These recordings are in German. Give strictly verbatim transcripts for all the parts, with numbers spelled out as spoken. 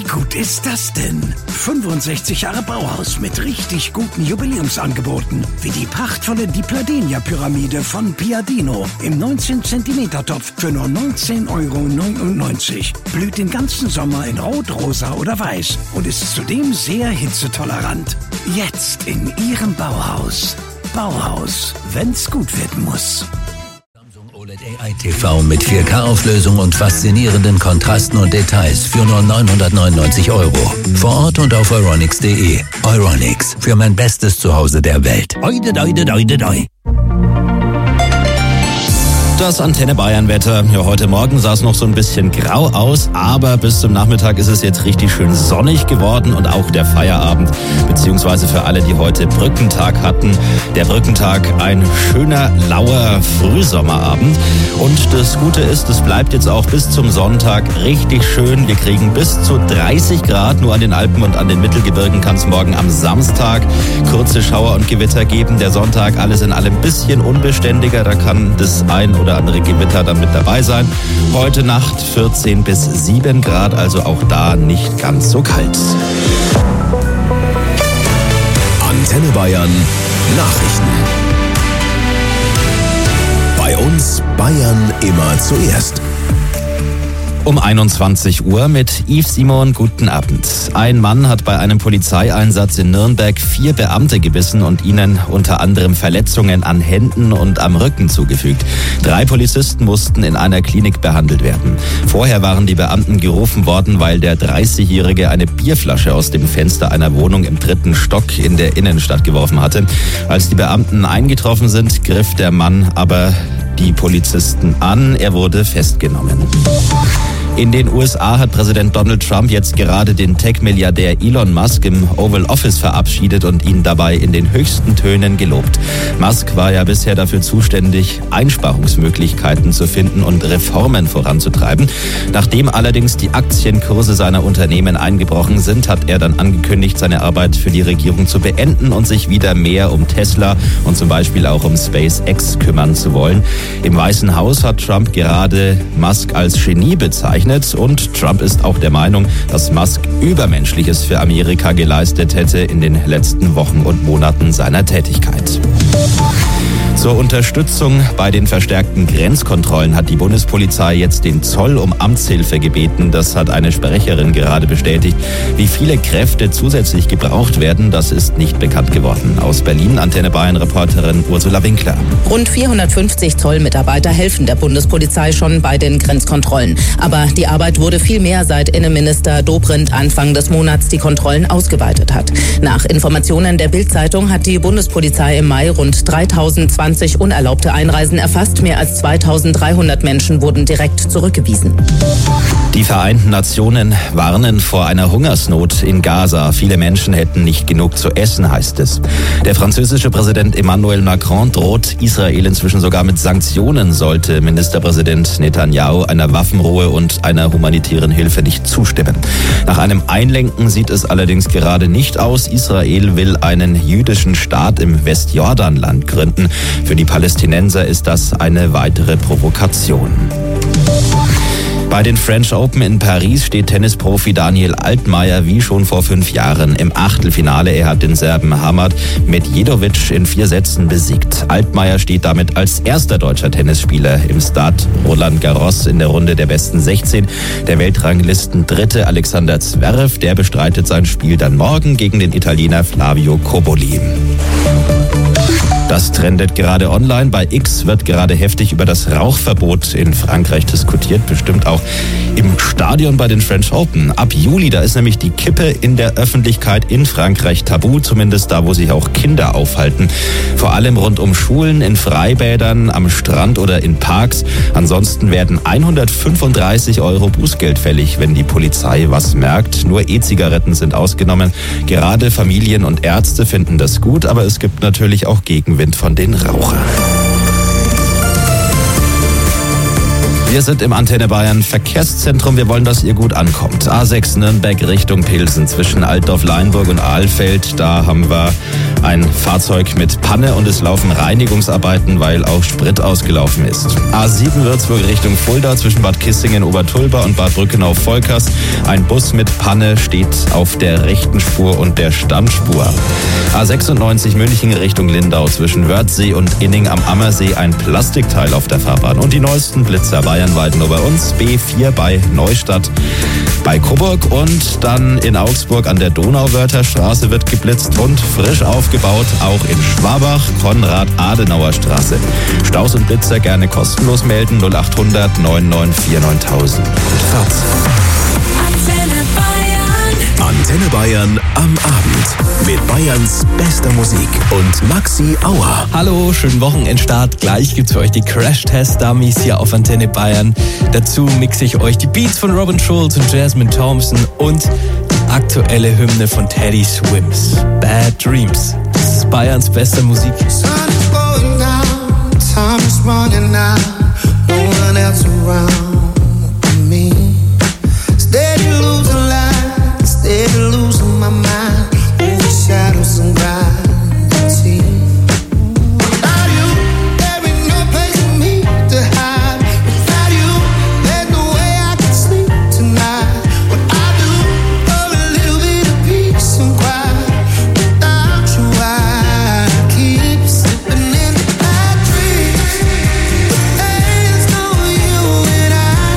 gut ist das denn? fünfundsechzig Jahre Bauhaus mit richtig guten Jubiläumsangeboten. Wie die prachtvolle Di Pladenia-Pyramide von Piadino im neunzehn Zentimeter Topf für nur neunzehn Euro neunundneunzig. Blüht den ganzen Sommer in Rot, Rosa oder Weiß und ist zudem sehr hitzetolerant. Jetzt in Ihrem Bauhaus. Bauhaus, wenn's gut werden muss. O L E D A I T V mit vier K-Auflösung und faszinierenden Kontrasten und Details für nur neunhundertneunundneunzig Euro. Vor Ort und auf euronics punkt de. Euronics, für mein bestes Zuhause der Welt. Oide, oide, oide, oide. Das Antenne Bayern Wetter. Ja, heute Morgen sah es noch so ein bisschen grau aus, aber bis zum Nachmittag ist es jetzt richtig schön sonnig geworden und auch der Feierabend, beziehungsweise für alle, die heute Brückentag hatten, der Brückentag ein schöner, lauer Frühsommerabend. Und das Gute ist, es bleibt jetzt auch bis zum Sonntag richtig schön. Wir kriegen bis zu dreißig Grad, nur an den Alpen und an den Mittelgebirgen kann es morgen am Samstag kurze Schauer und Gewitter geben. Der Sonntag alles in allem ein bisschen unbeständiger, da kann das ein oder andere Gewitter dann mit dabei sein. Heute Nacht vierzehn bis sieben Grad, also auch da nicht ganz so kalt. Antenne Bayern Nachrichten. Bei uns Bayern immer zuerst. Um einundzwanzig Uhr mit Yves Simon, guten Abend. Ein Mann hat bei einem Polizeieinsatz in Nürnberg vier Beamte gebissen und ihnen unter anderem Verletzungen an Händen und am Rücken zugefügt. Drei Polizisten mussten in einer Klinik behandelt werden. Vorher waren die Beamten gerufen worden, weil der dreißigjährige eine Bierflasche aus dem Fenster einer Wohnung im dritten Stock in der Innenstadt geworfen hatte. Als die Beamten eingetroffen sind, griff der Mann aber die Polizisten an. Er wurde festgenommen. In den U S A hat Präsident Donald Trump jetzt gerade den Tech-Milliardär Elon Musk im Oval Office verabschiedet und ihn dabei in den höchsten Tönen gelobt. Musk war ja bisher dafür zuständig, Einsparungsmöglichkeiten zu finden und Reformen voranzutreiben. Nachdem allerdings die Aktienkurse seiner Unternehmen eingebrochen sind, hat er dann angekündigt, seine Arbeit für die Regierung zu beenden und sich wieder mehr um Tesla und zum Beispiel auch um SpaceX kümmern zu wollen. Im Weißen Haus hat Trump gerade Musk als Genie bezeichnet. Und Trump ist auch der Meinung, dass Musk Übermenschliches für Amerika geleistet hätte in den letzten Wochen und Monaten seiner Tätigkeit. Zur Unterstützung bei den verstärkten Grenzkontrollen hat die Bundespolizei jetzt den Zoll um Amtshilfe gebeten. Das hat eine Sprecherin gerade bestätigt. Wie viele Kräfte zusätzlich gebraucht werden, das ist nicht bekannt geworden. Aus Berlin, Antenne Bayern-Reporterin Ursula Winkler. Rund vierhundertfünfzig Zollmitarbeiter helfen der Bundespolizei schon bei den Grenzkontrollen. Aber die Arbeit wurde viel mehr, seit Innenminister Dobrindt Anfang des Monats die Kontrollen ausgeweitet hat. Nach Informationen der Bild-Zeitung hat die Bundespolizei im Mai rund dreitausendzwanzig unerlaubte Einreisen erfasst. Mehr als zweitausenddreihundert Menschen wurden direkt zurückgewiesen. Die Vereinten Nationen warnen vor einer Hungersnot in Gaza. Viele Menschen hätten nicht genug zu essen, heißt es. Der französische Präsident Emmanuel Macron droht Israel inzwischen sogar mit Sanktionen, sollte Ministerpräsident Netanyahu einer Waffenruhe und einer humanitären Hilfe nicht zustimmen. Nach einem Einlenken sieht es allerdings gerade nicht aus. Israel will einen jüdischen Staat im Westjordanland gründen. Für die Palästinenser ist das eine weitere Provokation. Bei den French Open in Paris steht Tennisprofi Daniel Altmaier wie schon vor fünf Jahren im Achtelfinale. Er hat den Serben Hamad Medjedovic in vier Sätzen besiegt. Altmaier steht damit als erster deutscher Tennisspieler im Stade Roland Garros in der Runde der besten sechzehn. Der Weltranglisten-Dritte Alexander Zverev, der bestreitet sein Spiel dann morgen gegen den Italiener Flavio Cobolli. Das trendet gerade online. Bei X wird gerade heftig über das Rauchverbot in Frankreich diskutiert. Bestimmt auch im Stadion bei den French Open. Ab Juli, da ist nämlich die Kippe in der Öffentlichkeit in Frankreich tabu. Zumindest da, wo sich auch Kinder aufhalten. Vor allem rund um Schulen, in Freibädern, am Strand oder in Parks. Ansonsten werden hundertfünfunddreißig Euro Bußgeld fällig, wenn die Polizei was merkt. Nur E-Zigaretten sind ausgenommen. Gerade Familien und Ärzte finden das gut, aber es gibt natürlich auch Gegenwind von den Rauchern. Wir sind im Antenne Bayern Verkehrszentrum. Wir wollen, dass ihr gut ankommt. A sechs Nürnberg Richtung Pilsen zwischen Altdorf-Leinburg und Ahlfeld. Da haben wir ein Fahrzeug mit Panne und es laufen Reinigungsarbeiten, weil auch Sprit ausgelaufen ist. A sieben Würzburg Richtung Fulda zwischen Bad Kissingen, Obertulba und Bad Brückenau-Volkers. Ein Bus mit Panne steht auf der rechten Spur und der Standspur. A sechsundneunzig München Richtung Lindau zwischen Wörthsee und Inning am Ammersee. Ein Plastikteil auf der Fahrbahn. Und die neuesten Blitzer bayernweit nur bei uns. B vier bei Neustadt bei Coburg und dann in Augsburg an der Donauwörtherstraße wird geblitzt und frisch aufgebaut, auch in Schwabach, Konrad-Adenauer-Straße. Staus und Blitzer gerne kostenlos melden, null acht hundert neun neun vier neuntausend. Gute Fahrt. Antenne Bayern. Antenne Bayern am Abend mit Bayerns bester Musik und Maxi Auer. Hallo, schönen Wochenendstart. Gleich gibt's für euch die Crash-Test-Dummies hier auf Antenne Bayern. Dazu mixe ich euch die Beats von Robin Schulz und Jasmine Thompson und die aktuelle Hymne von Teddy Swims, Bad Dreams. Das ist Bayerns bester Musik. Sun is going down, time is running out, no one else around me. Steady losing light, steady losing my mind, over shadows and gravity. Without you, there ain't no place for me to hide. Without you, there's no way I can sleep tonight. What I do for a little bit of peace and quiet. Without you, I keep slipping in bad dreams. But there's no you and I.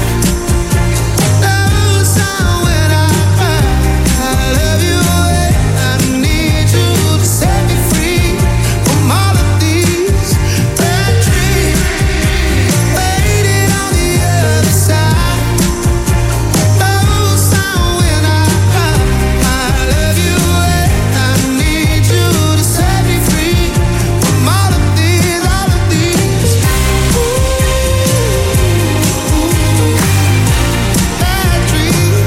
No sound when I cry. I love you and I need you to set me free from all of these bad dreams. Waiting on the other side. No sound when I cry. I love you and I need you to set me free from all of these, all of these. Bad dreams.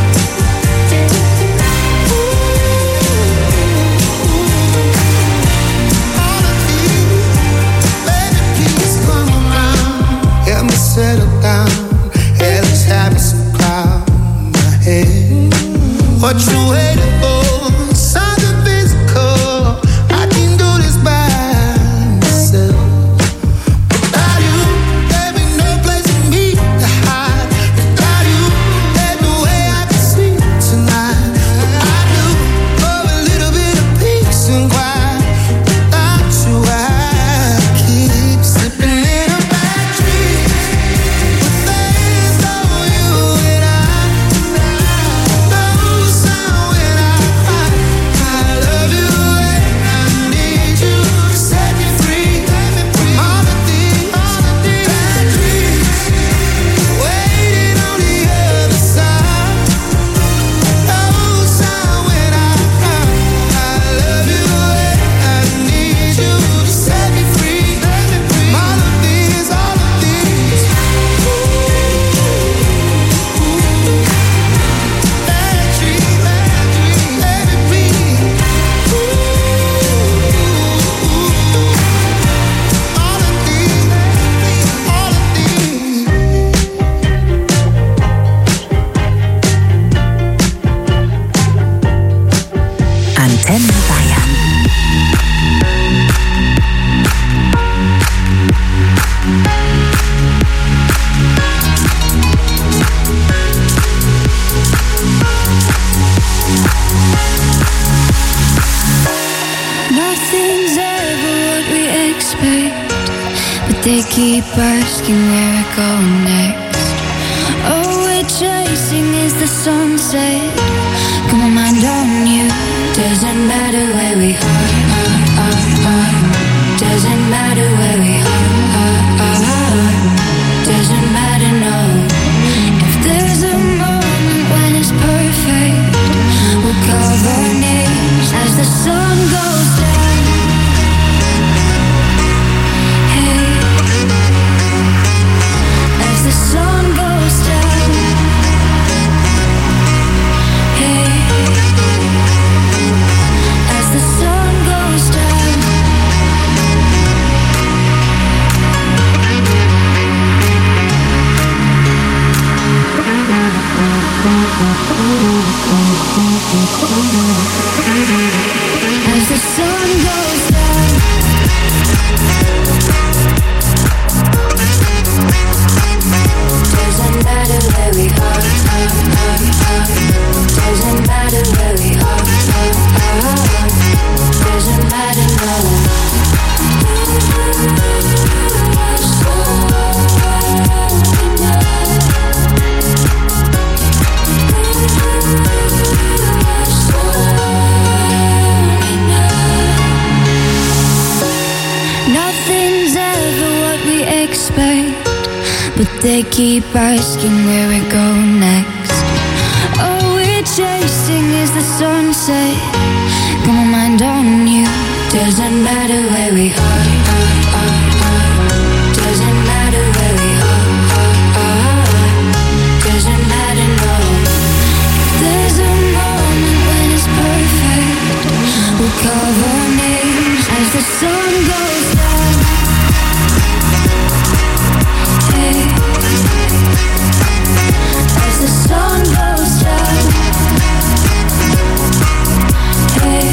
All of these. Baby, please come around. Help me settle down. Hell is having some cloud in my head. What you waiting for? Something physical. I can do this by myself. Without you, there ain't no place for me to hide. Without you, there's no way I can sleep tonight. What I do for a little bit of peace and quiet. Without you, I keep slipping in a bad dream. But there's no you and I. No sound when I cry. I love you and I need you to set me free from all of these, all of these bad dreams. Waiting on the other side. No sound when I cry. I love you and I need you to set me free from all of these, all of these bad dreams, bad dreams, baby, please. All of these, all of these. Antenne Bayern. Nothing's ever what we expect, but they keep asking where we're going next. All we're chasing is the sunset. Got my mind on you. Doesn't matter where we are, are, are, are. Doesn't matter where we are, are, are. Doesn't matter, no. If there's a moment when it's perfect, we'll cover our names as the sun goes down. Hey, as the sun goes down. Hey, as the sun goes down. As the sun goes down, doesn't matter where we are, are, are, are. Doesn't matter where we are, are, are. Doesn't matter no. Nothing's ever what we expect, but they keep asking where we go next. All we're chasing is the sunset. Got my mind on you. Doesn't matter where we are, are, are, are. Doesn't matter where we are, are, are. Doesn't matter no. There's a moment when it's perfect. We'll carve our names as the sun goes down. Hey. As the sun goes down. Hey.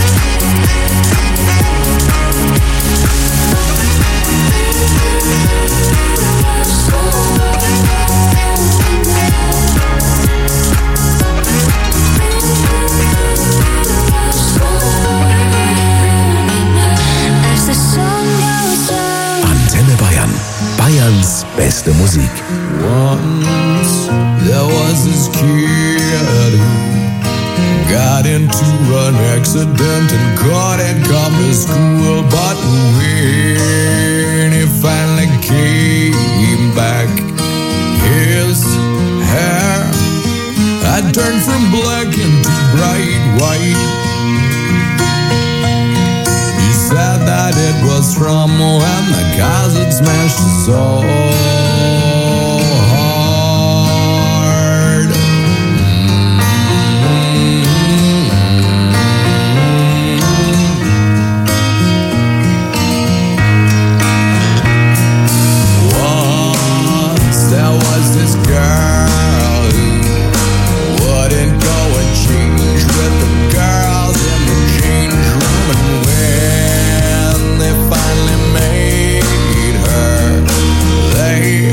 As the sun goes down. Antenne Bayern. Bayerns beste Musik. Once there was this kid who got into an accident and couldn't come to school. But when he finally came back, his hair had turned from black into bright white. He said that it was from when the cars had smashed his soul. They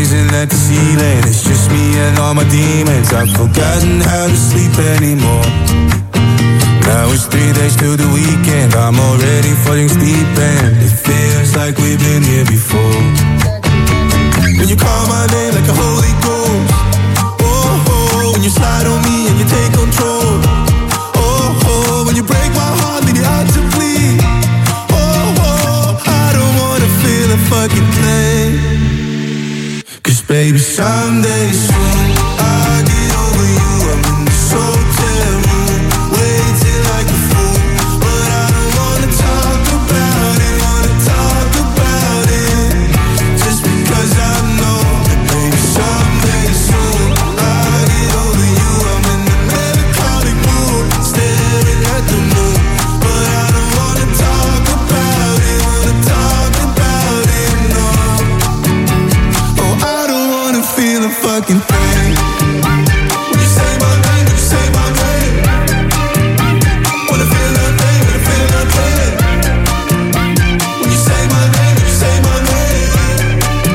gazing at the ceiling. It's just me and all my demons. I've forgotten how to sleep anymore. Now it's three days to the weekend. I'm already falling asleep and it feels like we've been here before. When you call my name like a holy ghost, oh, oh, when you slide on me and you take control, oh, oh, when you break my heart, leave it out to bleed, oh, oh, I don't wanna feel a fucking thing. Cause baby, someday soon I'll get over you. I'm in this hotel room, waiting like a fool, but I don't wanna talk about it, wanna talk about it, just because I know that baby, someday soon I'll get over you. I'm in the melancholic mood, staring at the moon, but I don't wanna talk about it, wanna talk about it, no. Oh, I don't wanna feel a fucking thing. When you say my name, when you say my name, wanna feel nothing, wanna feel nothing. When you say my name, when you say my name.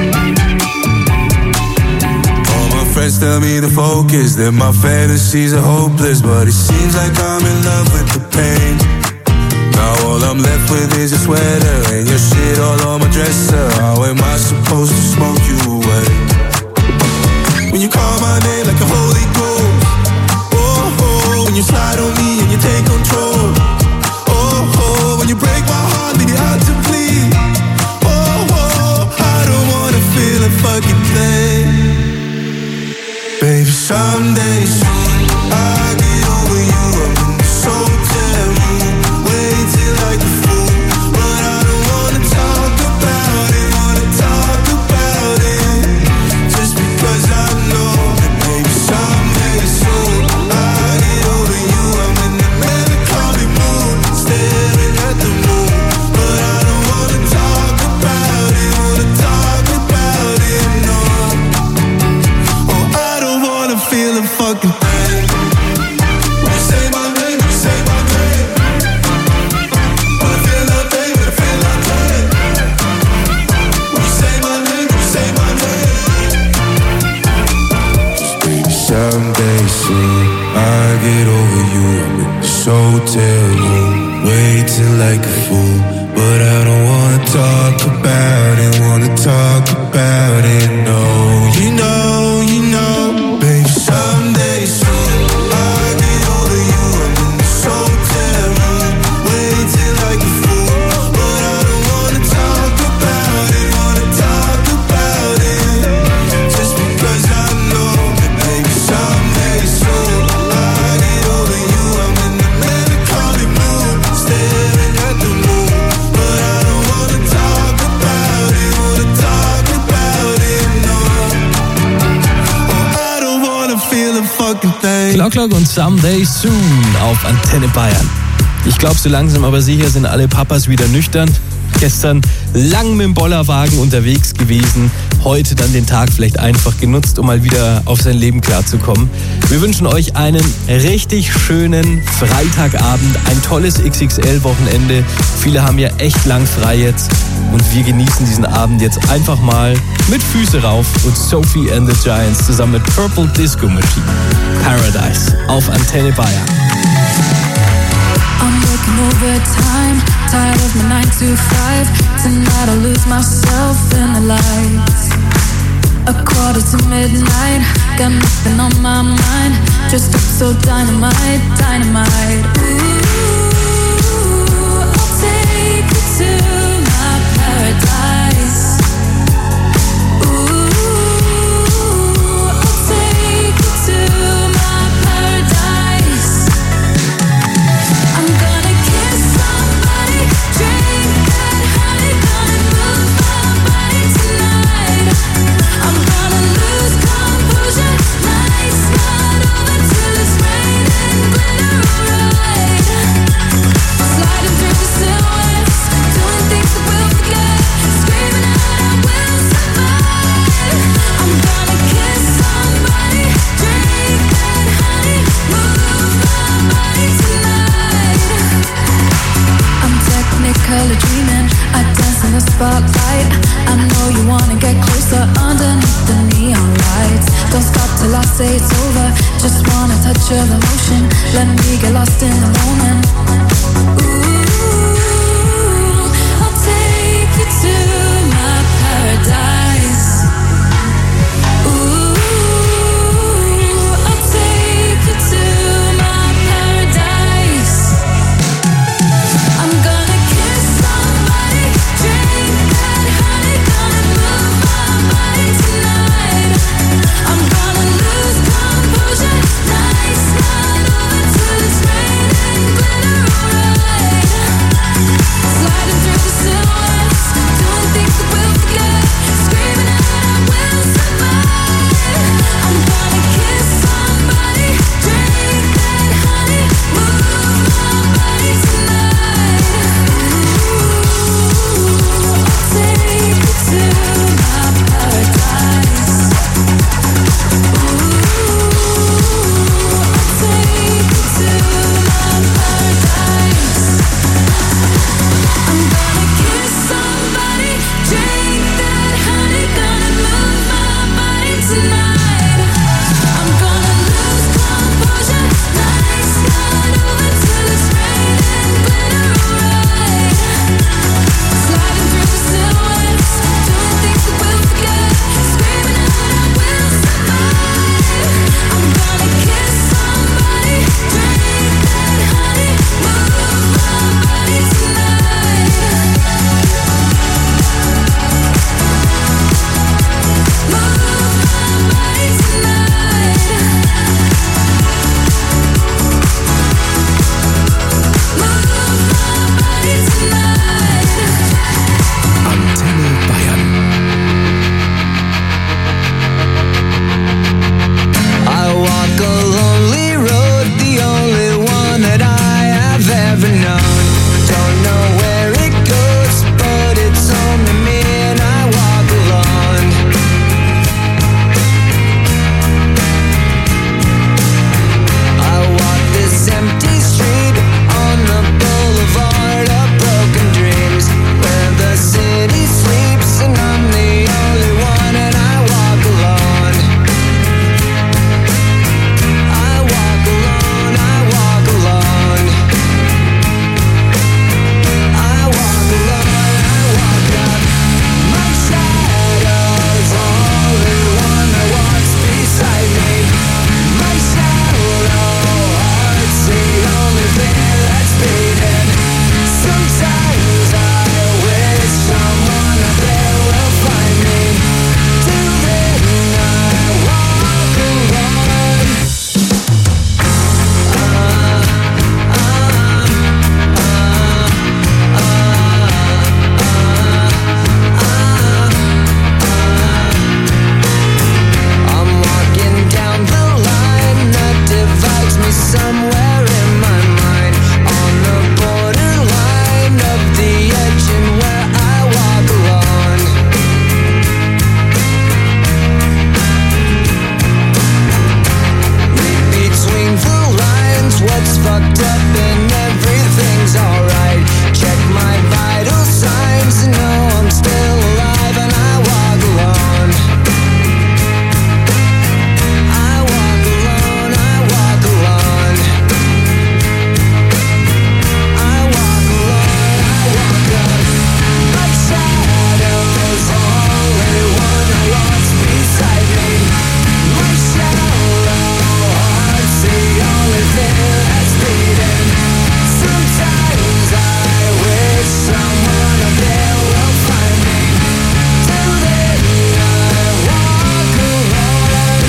All my friends tell me to focus, that my fantasies are hopeless, but it seems like I'm in love with the pain. Now all I'm left with is a sweater and your shit all on my dresser. How am I supposed to smoke you away? When you call my name like a holy ghost, oh, oh, when you slide on me and you take control, oh, oh, when you break my heart, leave it out to bleed, oh, oh, I don't wanna feel a fucking thing. Baby, someday soon I'll get over you. I'm in this hotel room, waiting like a fool, but I don't wanna talk about it, wanna talk about it, just because I know that baby, someday soon I'll get over you. I'm in the melancholic mood, staring at the moon, but I don't wanna talk about it, wanna talk about it, no. Oh, I don't wanna feel a fucking thing. When you say my name, when you say my name, wanna feel nothing, wanna feel nothing. When you say my name, when you say my name. Someday soon I'll get over you. I'm in this hotel room, waiting like a fool, but I don't wanna talk about it, wanna talk about it, no. You know, you know, baby, someday soon I'll get over you. I'm in this hotel room, waiting like a fool, but I don't wanna talk about it, wanna talk about it, just because I know that baby, someday soon I'll get over you. I'm in the melancholic mood, staring at the moon, but I don't wanna talk about it, wanna talk about it, no. Oh, I don't wanna feel a fucking thing. Clock Clock und Someday Soon auf Antenne Bayern. Ich glaube, so langsam aber sicher sind alle Papas wieder nüchtern. Gestern lang mit dem Bollerwagen unterwegs gewesen. Heute dann den Tag vielleicht einfach genutzt, um mal wieder auf sein Leben klarzukommen. Wir wünschen euch einen richtig schönen Freitagabend, ein tolles X X L-Wochenende. Viele haben ja echt lang frei jetzt und wir genießen diesen Abend jetzt einfach mal mit Füße rauf und Sophie and the Giants zusammen mit Purple Disco Machine. Paradise auf Antenne Bayern. I'm working overtime, tired of my nine to five. Tonight I'll lose myself in the lights. A quarter to midnight, got nothing on my mind. Just up so dynamite, dynamite. Ooh, I'll take you to my paradise. Ooh, I'll take you to my paradise. I'm gonna kiss somebody, drink that honey, gonna move my body tonight. I'm gonna lose composure, nights not over till it's rain and glitter, alright. touch of emotion. Let me get lost in the moment. Ooh, I'll take you to my paradise. Ooh, I'll take you to my paradise. I'm gonna kiss somebody, drink that honey, gonna move my body tonight. I'm gonna lose composure, nice night over till it's raining glitter, alright. Sliding through the silhouettes, doing things that we'll forget, screaming out I will survive. I'm gonna kiss somebody, drink that honey, move my body tonight. Ooh, I'll take you to my paradise. Ooh, I'll take you to my paradise. I'm gonna kiss somebody, drink that honey, gonna move my body tonight. I'm gonna lose composure, nice night over till it's raining glitter, alright. Sliding through the silhouettes, doing things that we'll forget, screaming out I will survive. I'm gonna kiss somebody, drink that honey, move my body tonight. Move my body tonight. Move my body tonight. Antenne Bayern. I walk a lonely road, the only one that I have ever known. Don't know where it goes, but it's home to me and I walk alone. I walk this empty street on the boulevard of broken dreams, where the city sleeps and I'm the only one and I walk alone. I walk alone, I walk alone. I walk alone, I walk up. My shadow's only one that walks beside me. My shallow heart's the only thing that's beating. Sometimes I wish someone up there will find me. Till then I walk alone. I'm walking down the line that divides me somewhere in my mind, on the borderline of the edge and where I walk alone. Read between the lines, what's fucked up and everything's alright. Check my vital signs and know I'm still alive and I walk alone. I walk alone, I walk alone. I walk alone, I walk up. My shadow's only one that walks beside me. My shallow heart's the only thing that's beating. Sometimes I wish someone up there will find me. Till then I walk alone.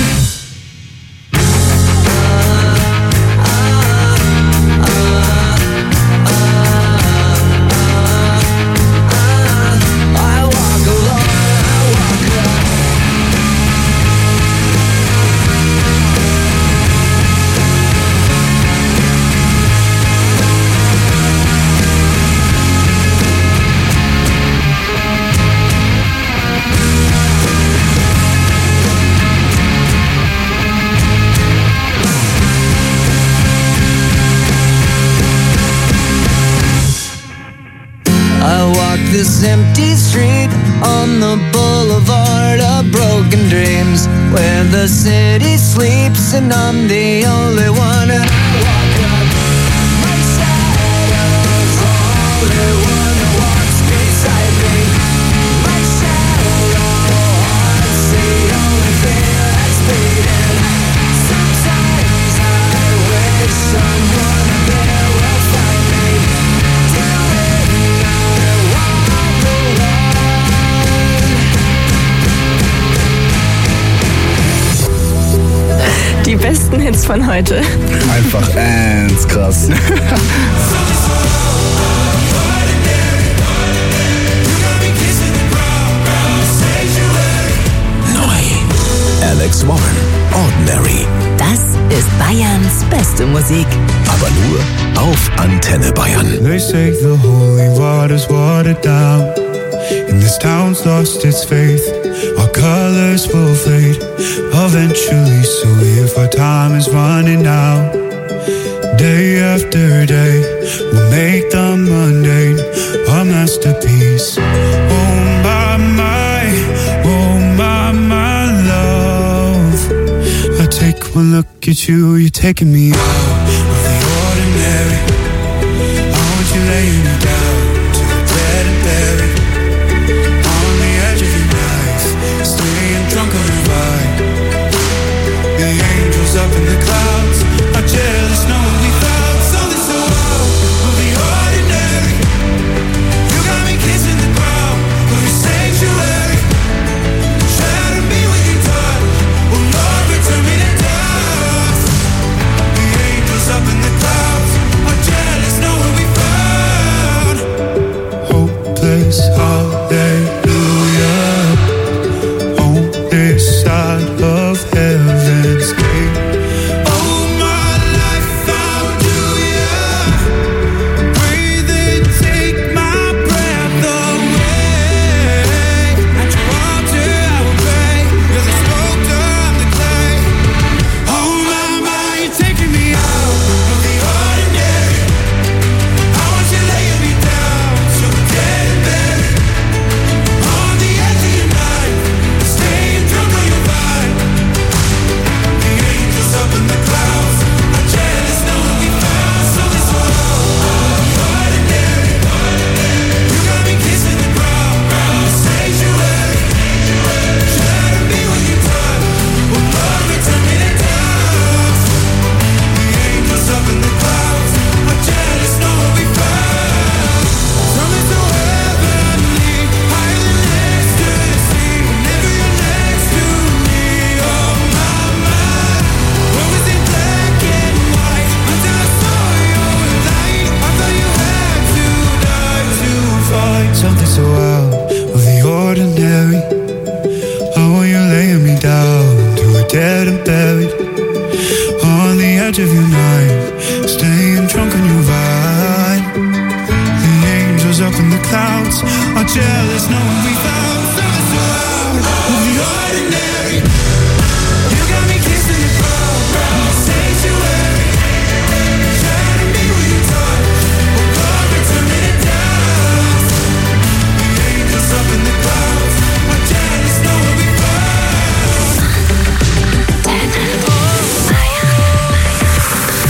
I walk alone, I walk alone. I walk this empty street on the boulevard of broken dreams, where the city sleeps and I'm the only one. And I walk up, my shadow's the only one that walks beside me. My shadow heart's the only thing that's beating. Sometimes I wish someone up there will find me. Tell me I walk alone. Die besten Hits von heute. Einfach ernst krass. Alex Warren, Ordinary. Das ist Bayerns beste Musik. Aber nur auf Antenne Bayern. They say the holy water's watered down, and this town's lost its faith. Our colors will fade eventually, so if our time is running out, day after day, we'll make the mundane a masterpiece. Oh my, my, oh my, my love. I take one look at you, you're taking me out of the ordinary. I want you laying me down to the dead and buried. On the edge of your knife, staying drunk on the ride. The angels up in the clouds are jealous knowing we found something so out of the ordinary. You got me kissing the ground of your sanctuary. Shadow me when you touch, oh Lord, return me to dust. The angels up in the clouds are jealous knowing we found hopeless hallelujah on this side of heaven's gate. Oh, my life found you, breathe and take my breath away. At your altar I will pray, you're the sculptor, I'm the clay. Oh my, my, you're taking me out of the ordinary. I want you laying me down to the dead and buried. On the edge of your knife, staying drunk on your vine. The angels up in the clouds are jealous knowing we found something so ordinary. You got me kissing the ground, ground sanctuary. Shadow me when you touch, oh Lord, return me to dust. The angels up in the clouds are jealous knowing we found something so heavenly, higher than ecstasy. Whenever you're next to me, oh my, my. What was in black and white until I saw your light? I thought you had to die to find something so out of the ordinary. Oh, you're laying me down to a dead and buried. On the edge of your knife, staying drunk on your vine. The angels up in the clouds are jealous knowing we found something so out of the ordinary. You got me kissing the ground, ground sanctuary. Shadow me when you touch, oh God, return me to dust. The angels up in the clouds are jealous knowing we found.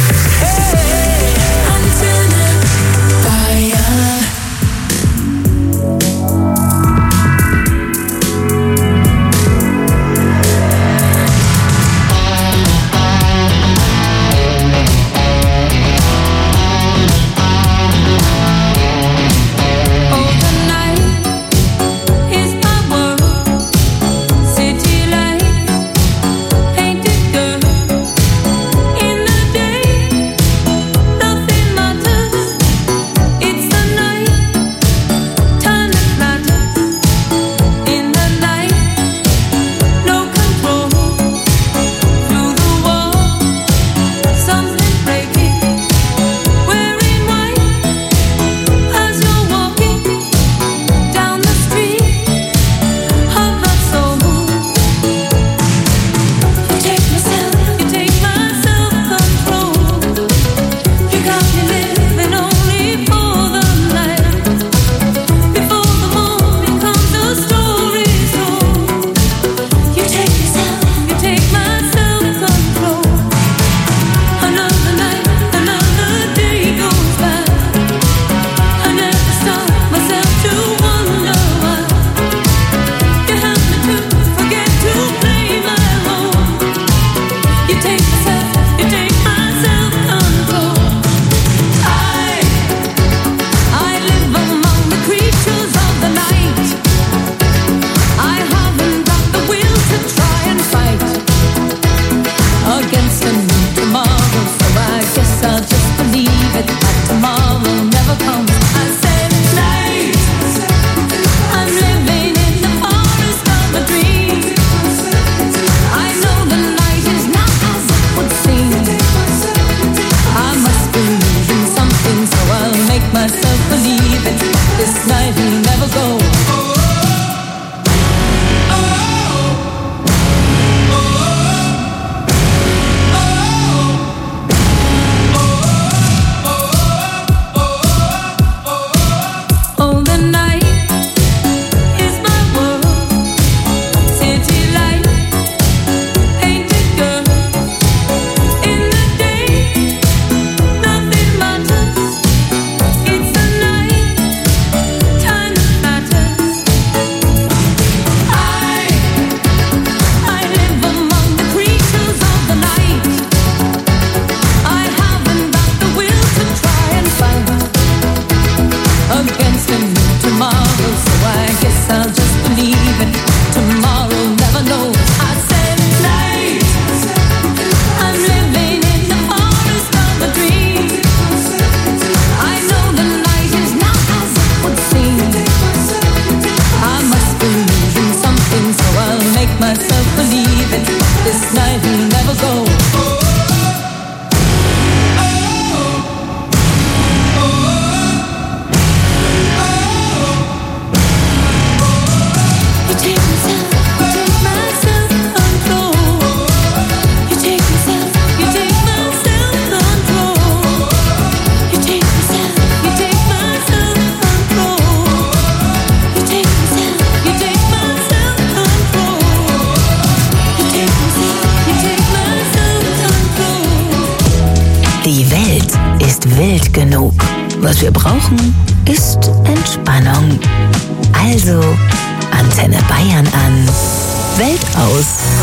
wild genug. Was wir brauchen, ist Entspannung. Also Antenne Bayern an. Welt aus.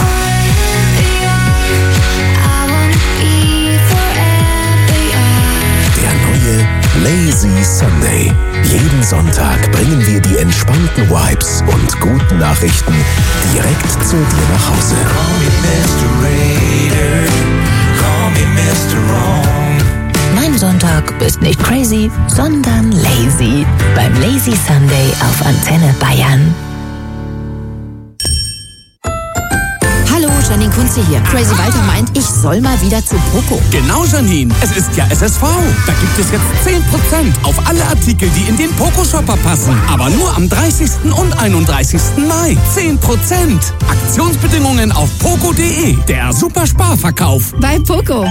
Lazy Sunday. Jeden Sonntag bringen wir die entspannten Vibes und guten Nachrichten direkt zu dir nach Hause. Call me Mister Raider, call me Mister Wrong. Mein Sonntag ist nicht crazy, sondern lazy. Beim Lazy Sunday auf Antenne Bayern. Hallo, Janine Kunze hier. Crazy Walter meint, ich soll mal wieder zu Poco. Genau, Janine. Es ist ja S S V. Da gibt es jetzt zehn Prozent auf alle Artikel, die in den Poco-Shopper passen. Aber nur am dreißigsten und einunddreißigsten Mai. zehn Prozent. Aktionsbedingungen auf poco punkt de. Der Super-Sparverkauf. Bei Poco.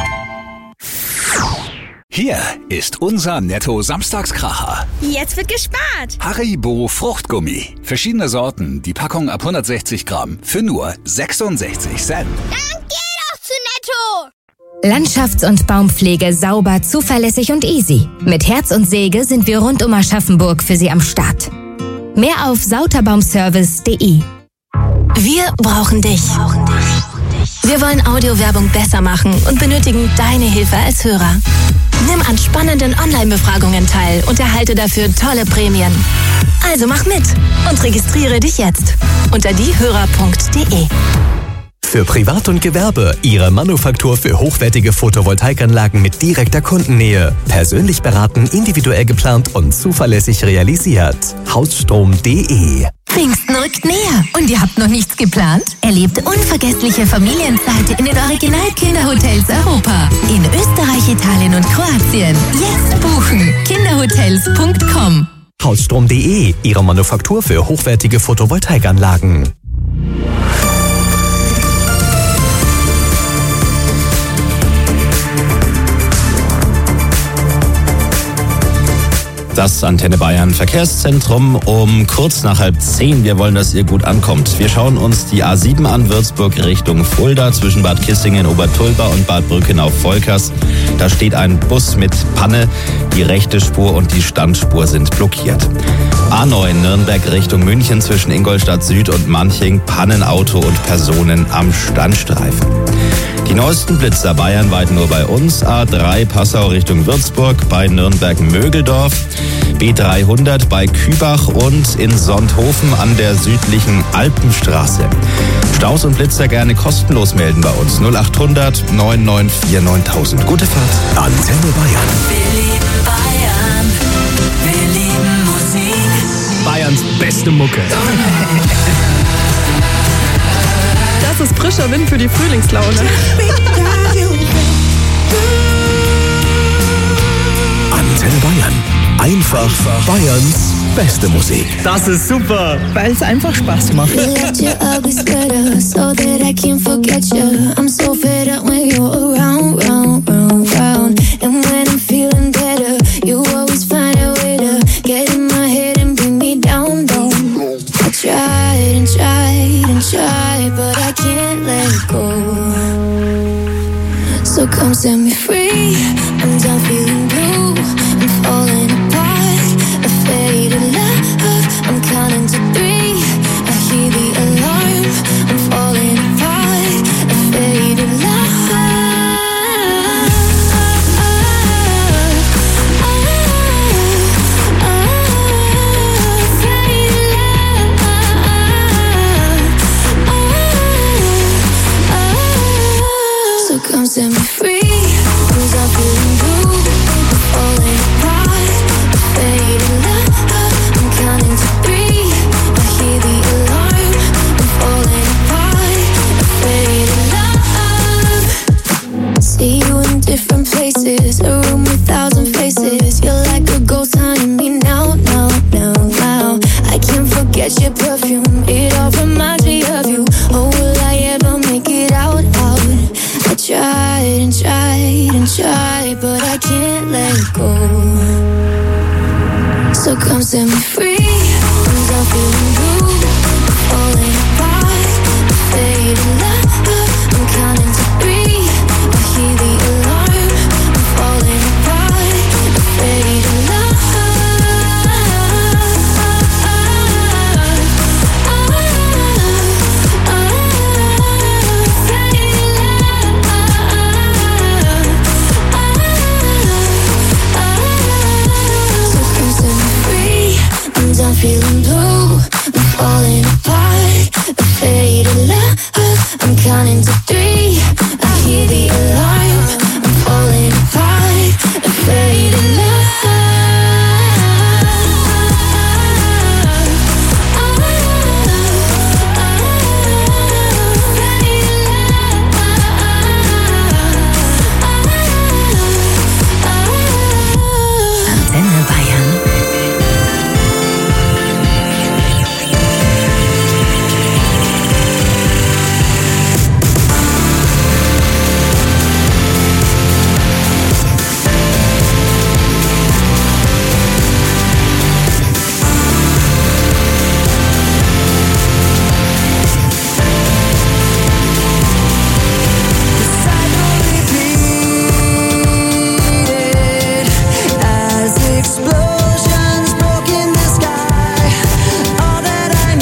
Hier ist unser Netto-Samstagskracher. Jetzt wird gespart. Haribo Fruchtgummi. Verschiedene Sorten, die Packung ab hundertsechzig Gramm für nur sechsundsechzig Cent. Dann geh doch zu Netto. Landschafts- und Baumpflege sauber, zuverlässig und easy. Mit Herz und Säge sind wir rund um Aschaffenburg für Sie am Start. Mehr auf sauterbaumservice punkt de. Wir brauchen dich. Wir wollen Audiowerbung besser machen und benötigen deine Hilfe als Hörer. Nimm an spannenden Online-Befragungen teil und erhalte dafür tolle Prämien. Also mach mit und registriere dich jetzt unter diehörer punkt de. Für Privat und Gewerbe Ihre Manufaktur für hochwertige Photovoltaikanlagen mit direkter Kundennähe. Persönlich beraten, individuell geplant und zuverlässig realisiert. Hausstrom punkt de. Pfingsten rückt näher und ihr habt noch nichts geplant? Erlebt unvergessliche Familienzeit in den Original-Kinderhotels Europa. In Österreich, Italien und Kroatien. Jetzt buchen. kinderhotels punkt com. Hausstrom punkt de. Ihre Manufaktur für hochwertige Photovoltaikanlagen. Das Antenne Bayern Verkehrszentrum um kurz nach halb zehn. Wir wollen, dass ihr gut ankommt. Wir schauen uns die A sieben an, Würzburg Richtung Fulda, zwischen Bad Kissingen, Obertulba und Bad Brückenau-Volkers. Da steht ein Bus mit Panne. Die rechte Spur und die Standspur sind blockiert. A neun Nürnberg Richtung München, zwischen Ingolstadt Süd und Manching. Pannenauto und Personen am Standstreifen. Die neuesten Blitzer bayernweit nur bei uns. A drei Passau Richtung Würzburg, bei Nürnberg-Mögeldorf. B dreihundert bei Kübach und in Sonthofen an der südlichen Alpenstraße. Staus und Blitzer gerne kostenlos melden bei uns. null achthundert neun neun vier neuntausend. Gute Fahrt. Antenne Bayern. Wir lieben Bayern. Wir lieben Musik. Bayerns beste Mucke. Das ist frischer Wind für die Frühlingslaune. Antenne Bayern. Einfach Bayerns beste Musik. Das ist super, weil es einfach Spaß macht. So come set me free. I'm done feeling blue. I'm falling apart. A faded love. I'm counting to three. I hear the alarm. I'm falling apart. A faded love. So come set me free. I'm done feeling blue. I'm falling apart. A faded love. I'm counting to three. I hear the alarm. I'm falling apart. A faded love. See you in different places. A room with thousand faces. You're like a ghost haunting me now, now, now, now. I can't forget your perfume. It all reminds me of you. Oh, will I ever make it out, out? I tried and tried and tried, but I can't let go. So come set me free. I'm done feeling blue. I'm falling apart. A faded love. I'm counting to three. I hear the alarm. I'm falling apart. A Three, I hear the alarm. I'm falling apart, afraid of love. Antenne Bayern. Explosions broke in the sky. All that I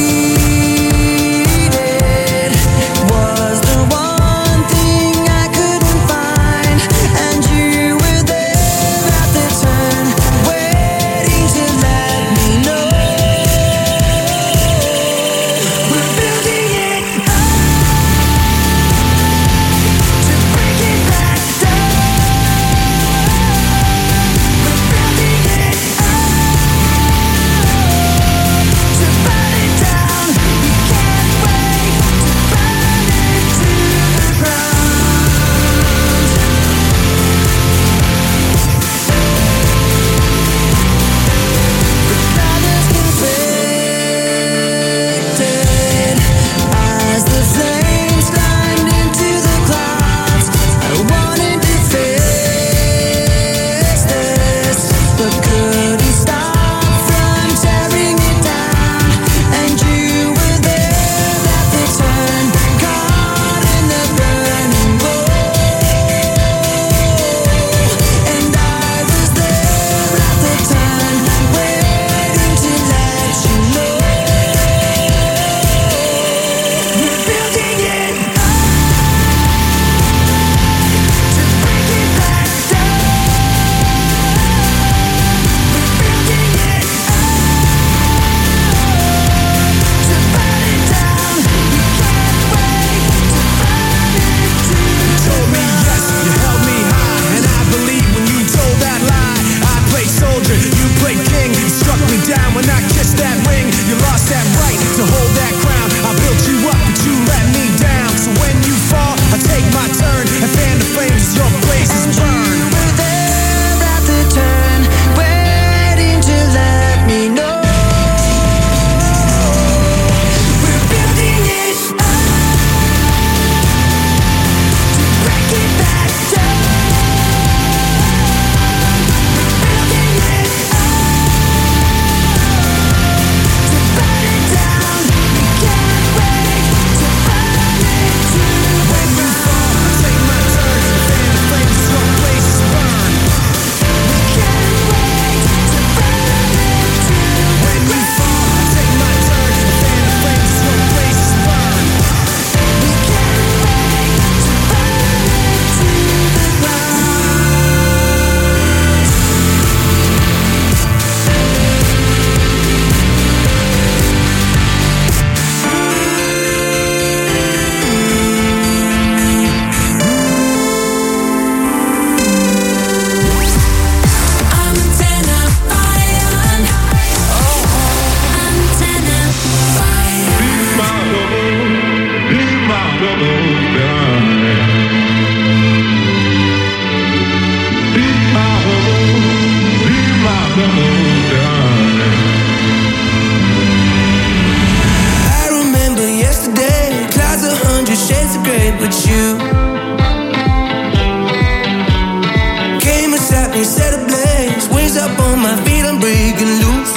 needed was the one thing I couldn't find, and you were there at the turn, waiting to let me know. We're building it up to break it back down. As the flames climbed into the clouds, I wanted to face this, but couldn't stop from tearing it down. And you were there at the turn, caught in the burning bowl. And I was there at the turn, waiting to let you know. We're building it up to break it back down. We're building it up to burn it down. We can't wait to burn it to the Told me yes, you held me high, and I believe when you told that lie. I played soldier, you played king. You struck me down when I kissed that ring. You lost that right to hold that crown. I built you up, but you let me down. So when you fall, I take my turn and fan the flames as your blazes burn. You were there at the turn, waiting to let me know. We're building it up to break it back down. We're building it up to burn it down. We can't wait to burn it to the When you fall, I take my turn and fan the flames as your blazes burn. We can't wait to burn it to When you fall, I take my turn and fan the flames as your blazes burn. We can't wait to burn it to the Antenne Bayern. Antenne Bayern. I remember yesterday, clouds a hundred shades of gray, but you came and sat me, set ablaze, wings up on my feet, I'm breaking loose.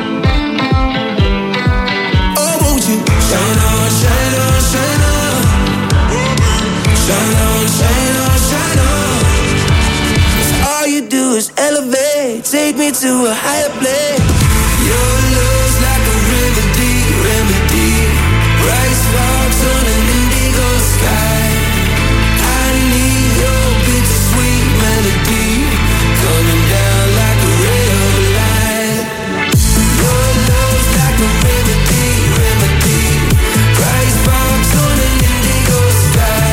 Oh, won't you shine on, shine on, shine on, shine on, shine on, shine on. 'Cause all you do is elevate, take me to a higher place. Your love's like a remedy, remedy. Bright sparks on an indigo sky. I need your bittersweet melody coming down like a ray of light. Your love's like a remedy, remedy. Bright sparks on an indigo sky.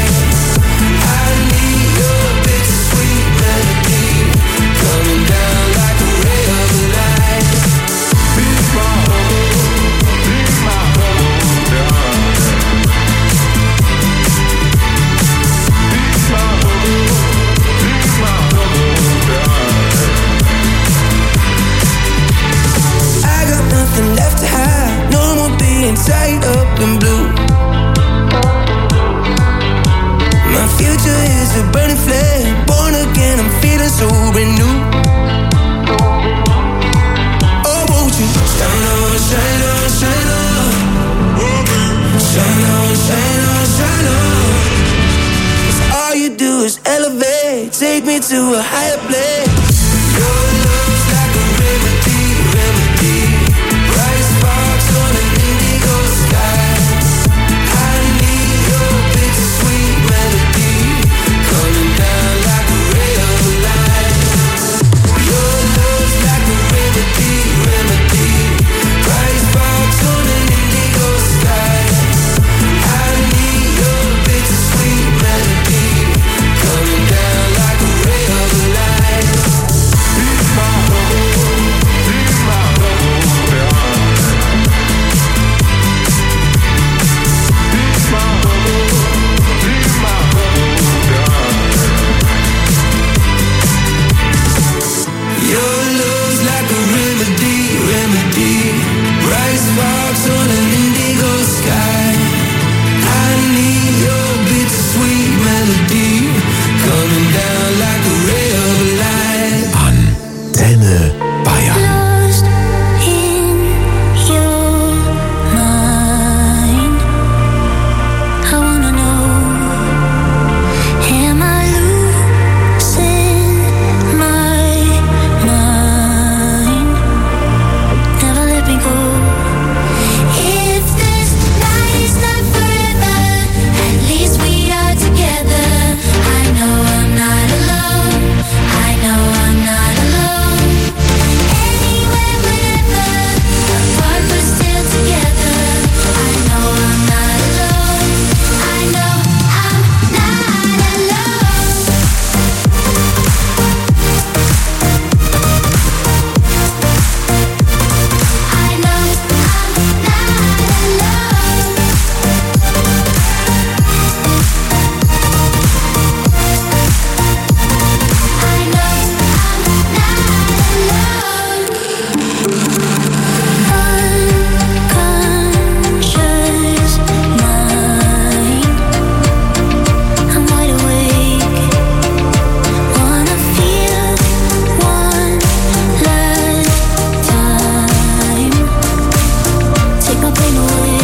take me to a higher place. Your love's like a remedy, remedy. Bright sparks on an indigo sky. I need your bittersweet melody coming down like a ray of light. Your love's like a remedy, remedy. Bright sparks on an indigo sky. I need your bittersweet melody coming down like a ray of light. Be my home, be my home, yeah. Be my home, be my home, yeah. Your love's like a remedy, remedy. Bright sparks on an indigo sky. I need your bittersweet melody coming down like a ray of light. Antenne Bayern. Lost in your mind. I wanna know, am I losing my mind? Never let me go. If this night is not forever, at least we are together. I know I'm not alone. I know I'm not alone. Anywhere, whenever, apart but still together. I know I'm not alone. I know I'm not alone. I know I'm not alone. I know unconscious mind. I'm wide awake. Wanna feel one last time. Take my pain away.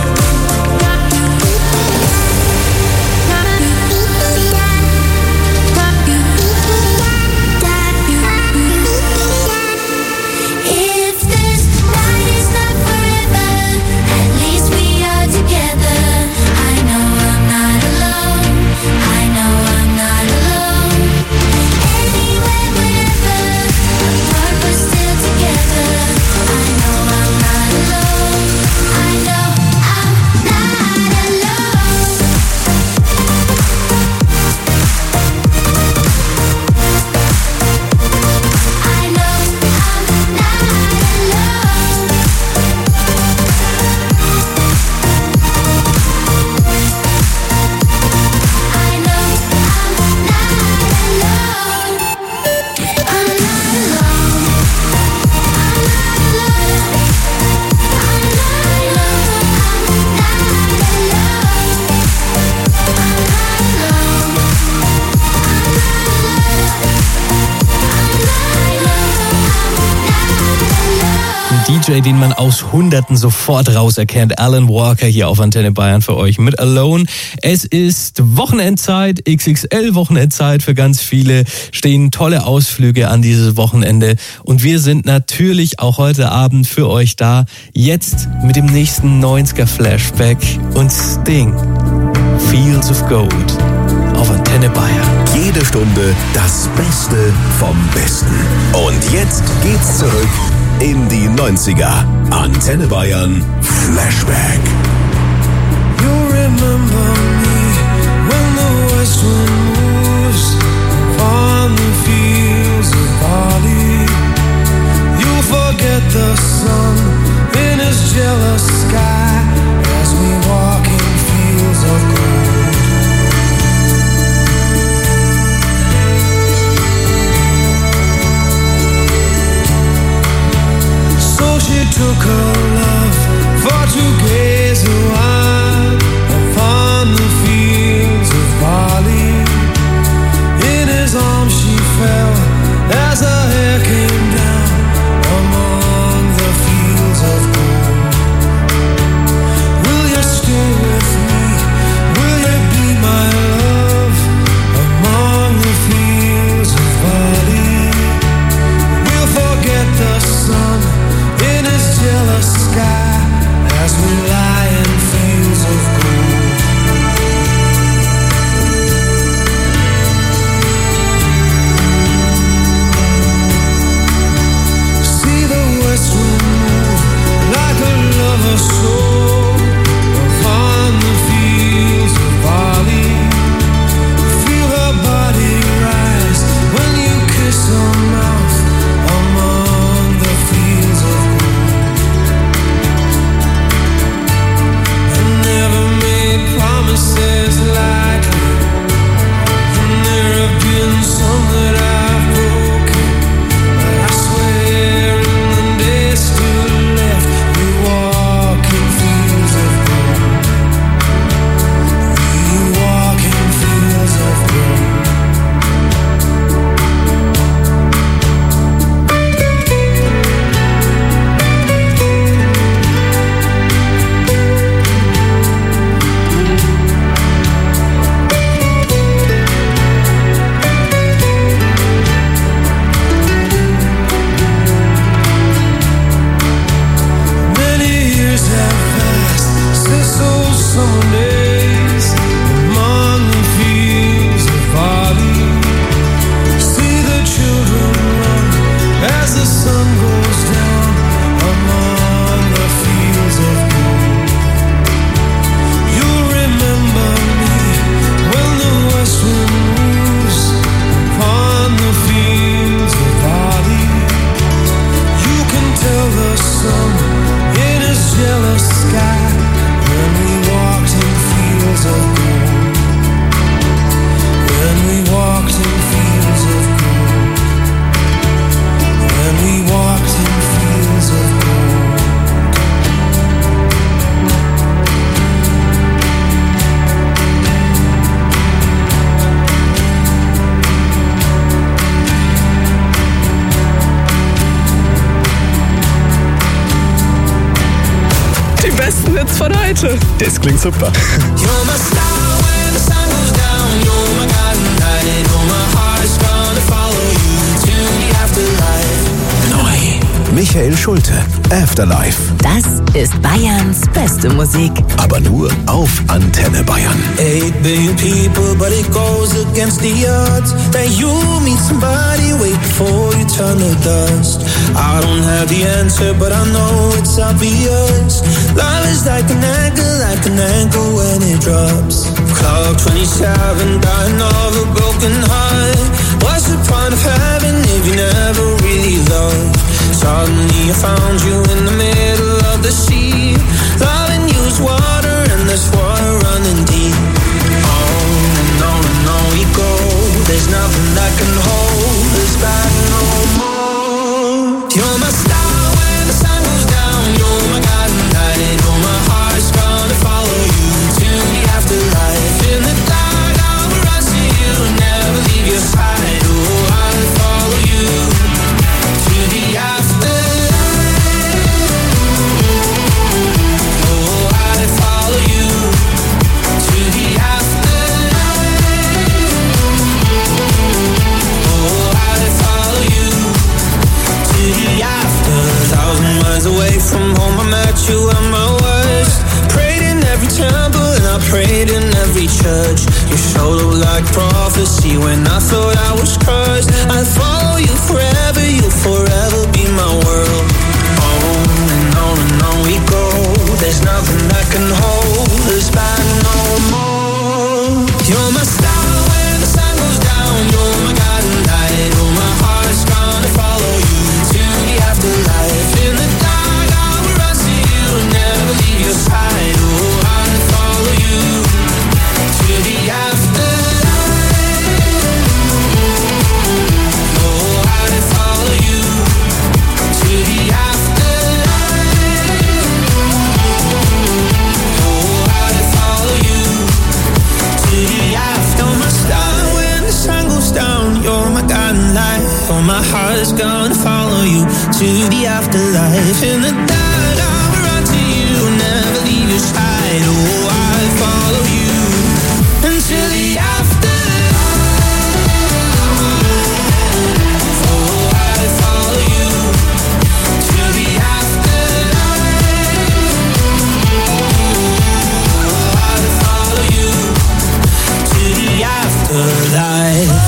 If this night is not forever, at least we are together. I know I'm not alone. I know I'm not alone. Anywhere, whenever, apart but still together. I know I'm not alone. I know I'm not alone. I know I'm not alone. I know I'm not alone. I'm not alone. I'm not alone. I'm not alone. I'm not alone. I'm not alone. Ein D J, den man aus Hunderten sofort rauserkennt. Alan Walker hier auf Antenne Bayern für euch mit Alone. Es ist Wochenendzeit, X X L-Wochenendzeit für ganz viele. Stehen tolle Ausflüge an dieses Wochenende. Und wir sind natürlich auch heute Abend für euch da. Jetzt mit dem nächsten neunziger-Flashback und Sting. Fields of Gold auf Antenne Bayern. Jede Stunde das Beste vom Besten. Und jetzt geht's zurück in die neunziger. Antenne Bayern Flashback. You remember me when the west wind moves on the fields of barley. You forget the sun in his jealous sky as we walk in fields of gold. So she took her love for to gaze a while upon the fields of barley. In his arms she fell as her hair came down among the fields of gold. Will you stay with me? Will you be my love among the fields? Highlights von heute. Das klingt super. You're my star when the sun goes down. You're my guiding light. Oh, my heart's gonna follow you to the afterlife. Neu. Michael Schulte, Afterlife. Das ist Bayerns beste Musik. Aber nur auf Antenne Bayern. Eight billion people, but it goes against the odds that you meet somebody way before you turn to dust. I don't have the answer, but I know it's obvious. Love is like an anchor, like an anchor when it drops. Clock twenty-seven, dying of a broken heart. What's the point of heaven if you never really love? Suddenly I found you in the middle of the sea. Loving you is water and there's water running deep. On and on and on we go. There's nothing that can hold us back no more. You're my star when the sun goes down. You're my guiding light. Oh, my heart's gonna follow you to the afterlife. In the dark I will run to you and never leave your side. Oh, I'll follow you to the afterlife. Oh, I'll follow you to the afterlife. Oh, I'll follow you to the after. Thousand miles away from home, I met you at my worst. Prayed in every temple and I prayed in every church. You showed up like prophecy when I thought I was cursed. I'll follow you forever, you'll forever be my world. On and on and on we go. There's nothing that can hold us back no more. You're my star when the sun goes down. You're my guiding light. Oh, my heart's gonna follow you to the afterlife. In the dark I will run to you and never leave your side. Oh, I'll follow you to the afterlife. Oh, I'll follow you to the afterlife. Oh, I'll follow you to the after. You're my star when the sun goes down. You're my guiding light. Oh, my heart's gonna follow you to the afterlife. In the dark I will run to you, never leave your side. Oh, I'll follow you until the afterlife. Oh, I'll follow you to the afterlife. Oh, I'll follow you to the afterlife.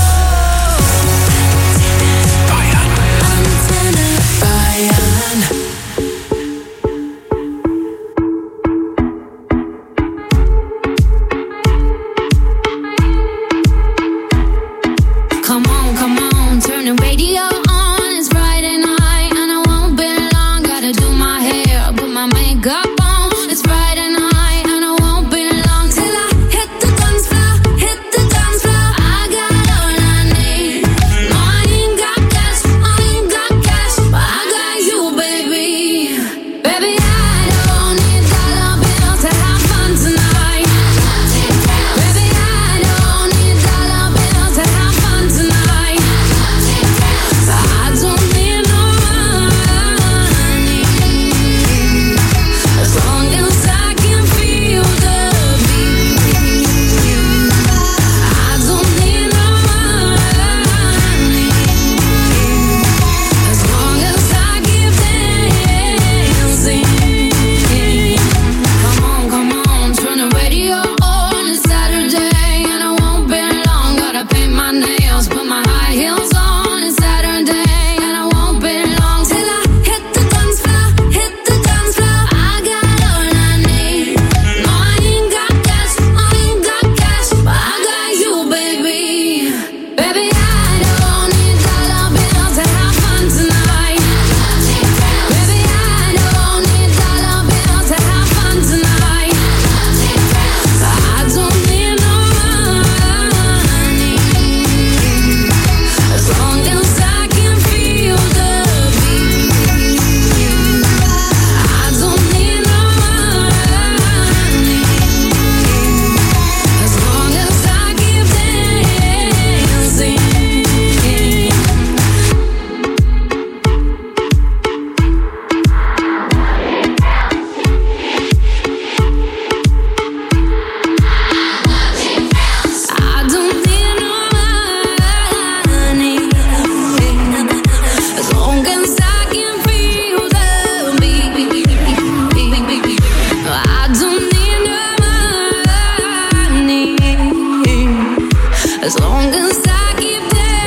as long as I keep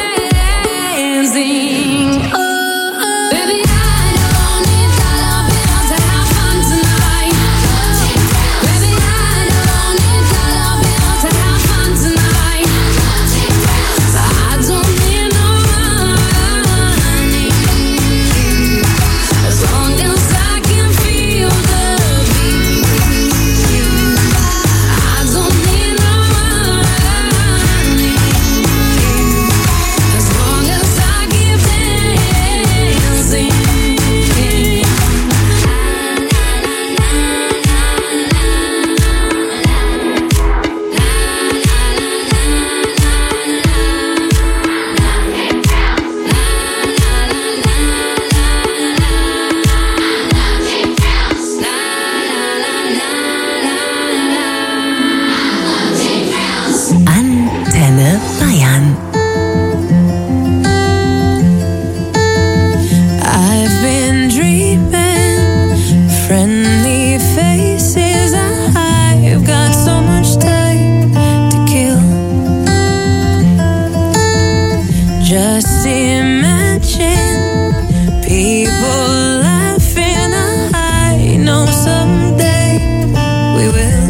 dancing. Oh, oh. Baby, I don't need dollar bills to have fun tonight. Baby, I don't need dollar bills to have fun tonight. I don't need no money as long as I can feel the beat. I don't need no money as long as I keep dancing. Antenne Bayern. I've been dreaming, friendly faces. I've got so much time to kill. Just imagine people laughing. I know someday we will.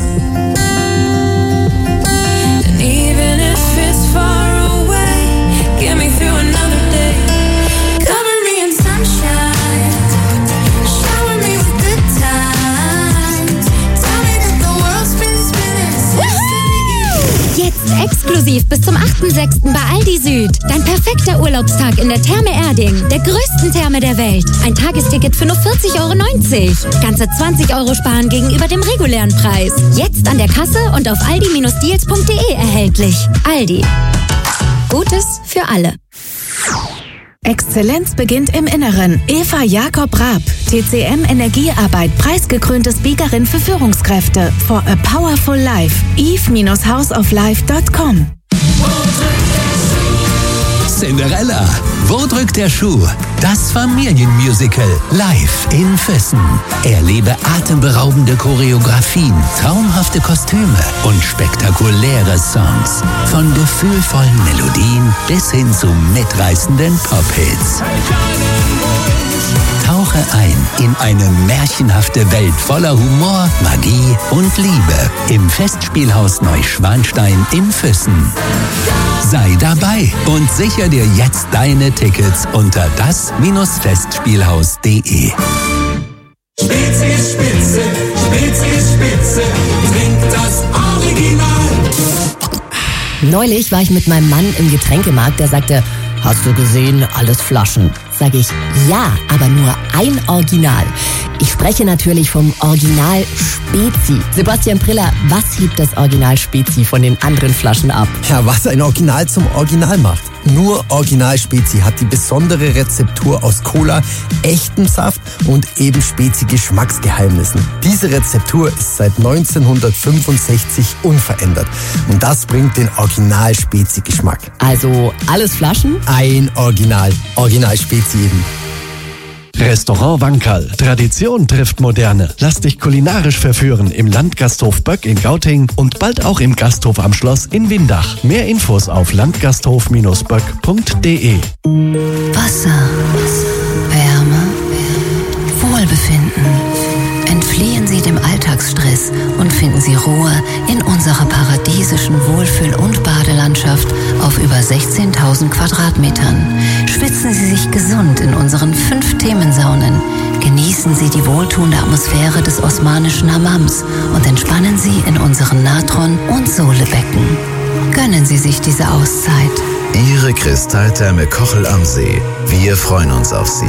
And even if it's far away, get me through another day. Cover me in sunshine, shower me with good times. Tell me that the world's been spinning since the beginning. Jetzt exklusiv bis zum achten sechsten bei Aldi Süd. Dein perfekter Urlaubstag in der Therme Erding, der größten Therme der Welt. Ein Tagesticket für nur vierzig Euro neunzig. Ganze zwanzig Euro sparen gegenüber dem regulären Preis. Jetzt an der Kasse und auf aldi Deals punkt de erhältlich. Aldi. Gutes für alle. Exzellenz beginnt im Inneren. Eva Jakob Raab, T C M Energiearbeit, preisgekrönte Speakerin für Führungskräfte. For a powerful life. eve house of life dot com. Cinderella, wo drückt der Schuh? Das Familienmusical live in Füssen. Erlebe atemberaubende Choreografien, traumhafte Kostüme und spektakuläre Songs. Von gefühlvollen Melodien bis hin zu mitreißenden Pop-Hits. Tauche ein in eine märchenhafte Welt voller Humor, Magie und Liebe im Festspielhaus Neuschwanstein in Füssen. Sei dabei und sicher dir jetzt deine Tickets unter das Festspielhaus punkt de. Spezi ist Spitze, Spezi ist Spitze, trink das Original. Neulich war ich mit meinem Mann im Getränkemarkt, der sagte, hast du gesehen, alles Flaschen? Sag ich, ja, aber nur ein Original. Ich spreche natürlich vom Original Spezi. Sebastian Priller, was hebt das Original Spezi von den anderen Flaschen ab? Ja, was ein Original zum Original macht. Nur Original Spezi hat die besondere Rezeptur aus Cola, echtem Saft und eben Spezi-Geschmacksgeheimnissen. Diese Rezeptur ist seit neunzehnhundertfünfundsechzig unverändert. Und das bringt den Original Spezi-Geschmack. Also alles Flaschen? Ein Original. Original Spezi eben. Restaurant Wankerl. Tradition trifft Moderne. Lass dich kulinarisch verführen im Landgasthof Böck in Gauting und bald auch im Gasthof am Schloss in Windach. Mehr Infos auf landgasthof Bindestrich böck punkt de. Wasser, Wärme, Wohlbefinden. Entfliehen Sie dem Alltagsstress und finden Sie Ruhe in unserer paradiesischen Wohlfühl- und Badelandschaft auf über sechzehntausend Quadratmetern. Schwitzen Sie sich gesund in unseren fünf Themensaunen. Genießen Sie die wohltuende Atmosphäre des osmanischen Hammams und entspannen Sie in unseren Natron- und Sohlebecken. Gönnen Sie sich diese Auszeit. Ihre Kristalltherme Kochel am See. Wir freuen uns auf Sie.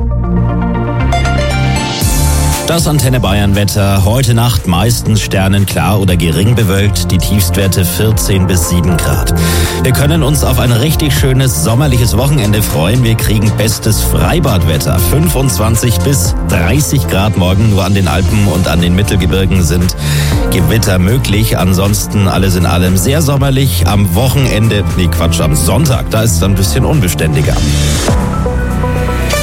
Das Antenne Bayern Wetter. Heute Nacht meistens sternenklar oder gering bewölkt. Die Tiefstwerte vierzehn bis sieben Grad. Wir können uns auf ein richtig schönes sommerliches Wochenende freuen. Wir kriegen bestes Freibadwetter. fünfundzwanzig bis dreißig Grad morgen. Nur an den Alpen und an den Mittelgebirgen sind Gewitter möglich. Ansonsten alles in allem sehr sommerlich. Am Wochenende, nee Quatsch, am Sonntag, da ist es ein bisschen unbeständiger.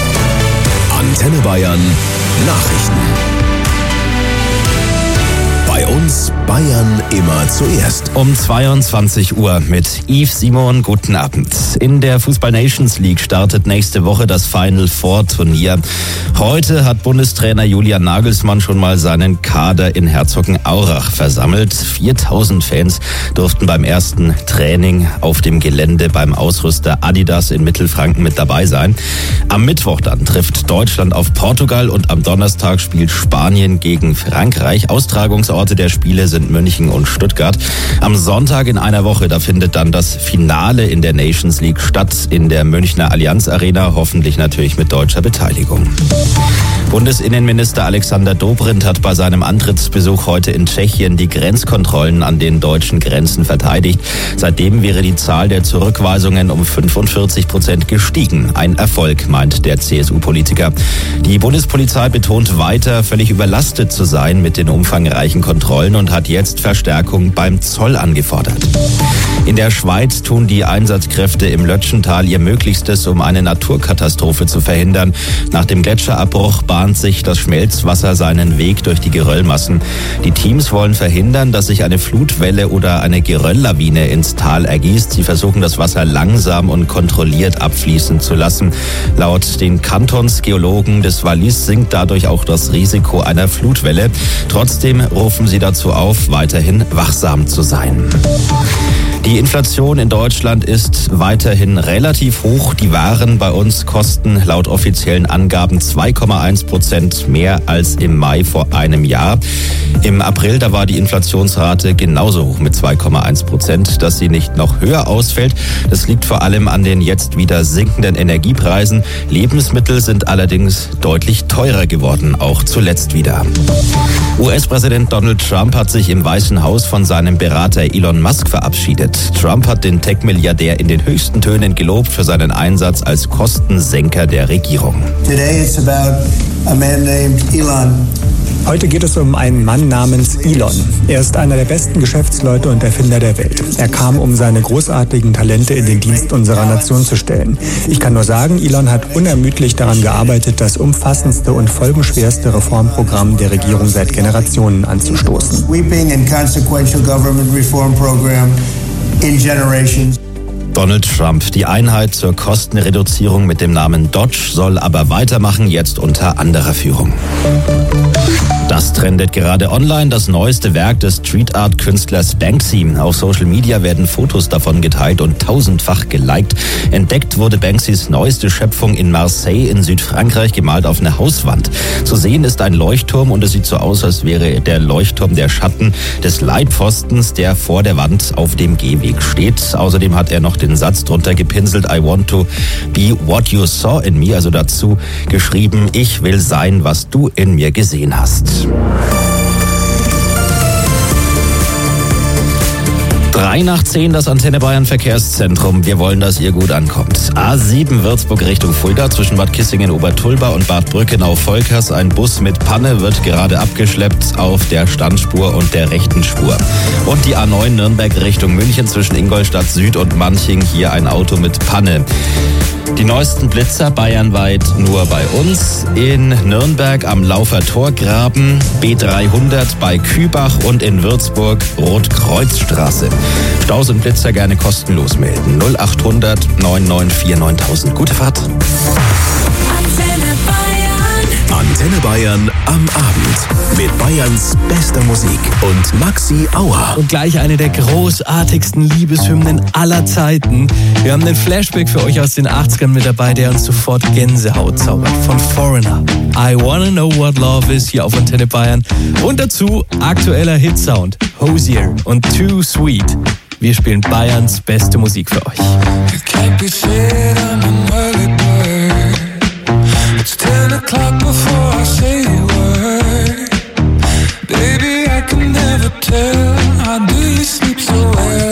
Antenne Bayern Nachrichten. Bei uns Bayern immer zuerst. Um zweiundzwanzig Uhr mit Yves Simon, guten Abend. In der Fußball Nations League startet nächste Woche das Final Four Turnier. Heute hat Bundestrainer Julian Nagelsmann schon mal seinen Kader in Herzogenaurach versammelt. viertausend Fans durften beim ersten Training auf dem Gelände beim Ausrüster Adidas in Mittelfranken mit dabei sein. Am Mittwoch dann trifft Deutschland auf Portugal und am Donnerstag spielt Spanien gegen Frankreich. Austragungsorte der Spiele sind München und Stuttgart. Am Sonntag in einer Woche, da findet dann das Finale in der Nations League statt in der Münchner Allianz Arena, hoffentlich natürlich mit deutscher Beteiligung. Bundesinnenminister Alexander Dobrindt hat bei seinem Antrittsbesuch heute in Tschechien die Grenzkontrollen an den deutschen Grenzen verteidigt. Seitdem wäre die Zahl der Zurückweisungen um fünfundvierzig Prozent gestiegen. Ein Erfolg, meint der C S U-Politiker. Die Bundespolizei betont weiter, völlig überlastet zu sein mit den umfangreichen Kontrollen und hat jetzt Verstärkung beim Zoll angefordert. In der Schweiz tun die Einsatzkräfte im Lötschental ihr Möglichstes, um eine Naturkatastrophe zu verhindern. Nach dem Gletscherabbruch bahnt sich das Schmelzwasser seinen Weg durch die Geröllmassen. Die Teams wollen verhindern, dass sich eine Flutwelle oder eine Gerölllawine ins Tal ergießt. Sie versuchen, das Wasser langsam und kontrolliert abfließen zu lassen. Laut den Kantonsgeologen des Wallis sinkt dadurch auch das Risiko einer Flutwelle. Trotzdem rufen sie dazu auf, weiterhin wachsam zu sein. Die Inflation in Deutschland ist weiterhin relativ hoch. Die Waren bei uns kosten laut offiziellen Angaben zwei Komma eins Prozent mehr als im Mai vor einem Jahr. Im April, da war die Inflationsrate genauso hoch mit zwei Komma eins Prozent. Dass sie nicht noch höher ausfällt, das liegt vor allem an den jetzt wieder sinkenden Energiepreisen. Lebensmittel sind allerdings deutlich teurer geworden, auch zuletzt wieder. U S-Präsident Donald Trump hat sich im Weißen Haus von seinem Berater Elon Musk verabschiedet. Trump hat den Tech-Milliardär in den höchsten Tönen gelobt für seinen Einsatz als Kostensenker der Regierung. Today it's about a man named Elon. Heute geht es um einen Mann namens Elon. Er ist einer der besten Geschäftsleute und Erfinder der Welt. Er kam, um seine großartigen Talente in den Dienst unserer Nation zu stellen. Ich kann nur sagen, Elon hat unermüdlich daran gearbeitet, das umfassendste und folgenschwerste Reformprogramm der Regierung seit Generationen anzustoßen. Sweeping and consequential government reform program in generations. Donald Trump. Die Einheit zur Kostenreduzierung mit dem Namen Dodge soll aber weitermachen, jetzt unter anderer Führung. Das trendet gerade online, das neueste Werk des Street-Art-Künstlers Banksy. Auf Social Media werden Fotos davon geteilt und tausendfach geliked. Entdeckt wurde Banksys neueste Schöpfung in Marseille in Südfrankreich, gemalt auf eine Hauswand. Zu sehen ist ein Leuchtturm und es sieht so aus, als wäre der Leuchtturm der Schatten des Leitpfostens, der vor der Wand auf dem Gehweg steht. Außerdem hat er noch den Satz drunter gepinselt, I want to be what you saw in me, also dazu geschrieben, ich will sein, was du in mir gesehen hast. Drei nach zehn, das Antenne Bayern Verkehrszentrum. Wir wollen, dass ihr gut ankommt. A sieben Würzburg Richtung Fulda zwischen Bad Kissingen-Obertulba und Bad Brückenau-Volkers. Ein Bus mit Panne wird gerade abgeschleppt auf der Standspur und der rechten Spur. Und die A neun Nürnberg Richtung München zwischen Ingolstadt Süd und Manching. Hier ein Auto mit Panne. Die neuesten Blitzer bayernweit nur bei uns. In Nürnberg am Laufer Torgraben, B dreihundert bei Kübach und in Würzburg Rotkreuzstraße. Staus und Blitzer gerne kostenlos melden. null achthundert neun neun vier neuntausend. Gute Fahrt. Antenne Bayern am Abend mit Bayerns bester Musik und Maxi Auer. Und gleich eine der großartigsten Liebeshymnen aller Zeiten. Wir haben einen Flashback für euch aus den achtzigern mit dabei, der uns sofort Gänsehaut zaubert. Von Foreigner. I Wanna Know What Love Is hier auf Antenne Bayern. Und dazu aktueller Hitsound. Hosier und Too Sweet. Wir spielen Bayerns beste Musik für euch. It's ten o'clock before I say a word. Baby, I can never tell. How do you sleep so well?